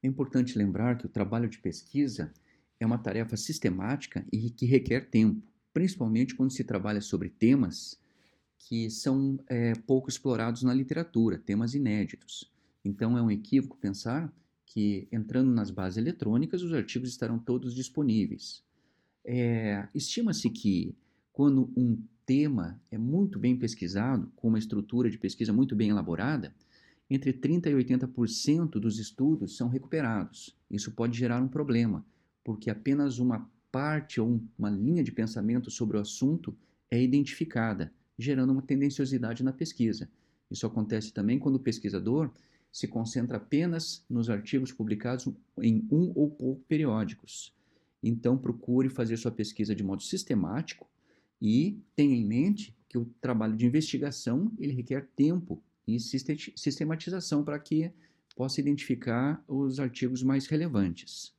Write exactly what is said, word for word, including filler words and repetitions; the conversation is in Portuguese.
É importante lembrar que o trabalho de pesquisa é uma tarefa sistemática e que requer tempo, principalmente quando se trabalha sobre temas que são é, pouco explorados na literatura, temas inéditos. Então é um equívoco pensar que entrando nas bases eletrônicas os artigos estarão todos disponíveis. É, estima-se que quando um tema é muito bem pesquisado, com uma estrutura de pesquisa muito bem elaborada, entre trinta por cento e oitenta por cento dos estudos são recuperados. Isso pode gerar um problema, porque apenas uma parte ou uma linha de pensamento sobre o assunto é identificada, gerando uma tendenciosidade na pesquisa. Isso acontece também quando o pesquisador se concentra apenas nos artigos publicados em um ou poucos periódicos. Então, procure fazer sua pesquisa de modo sistemático e tenha em mente que o trabalho de investigação ele requer tempo e sistematização para que possa identificar os artigos mais relevantes.